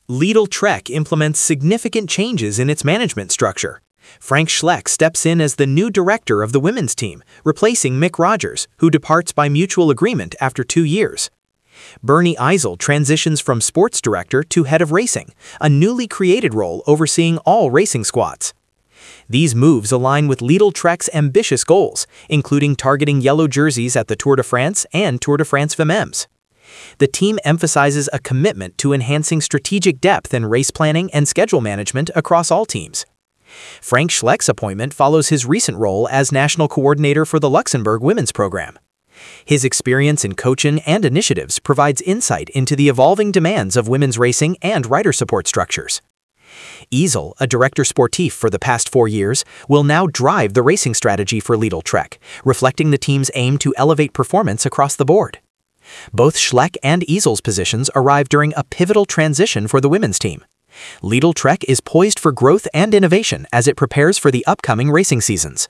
Lidl Trek implements significant changes in its management structure. Frank Schleck steps in as the new director of the women's team, replacing Mick Rogers, who departs by mutual agreement after 2 years. Bernie Eisel transitions from sports director to head of racing, a newly created role overseeing all racing squads. These moves align with Lidl Trek's ambitious goals, including targeting yellow jerseys at the Tour de France and Tour de France Femmes. The team emphasizes a commitment to enhancing strategic depth in race planning and schedule management across all teams. Frank Schleck's appointment follows his recent role as national coordinator for the Luxembourg women's program. His experience in coaching and initiatives provides insight into the evolving demands of women's racing and rider support structures. Eisel, a director sportif for the past 4 years, will now drive the racing strategy for Lidl Trek, reflecting the team's aim to elevate performance across the board. Both Schleck and Eisel's positions arrive during a pivotal transition for the women's team. Lidl Trek is poised for growth and innovation as it prepares for the upcoming racing seasons.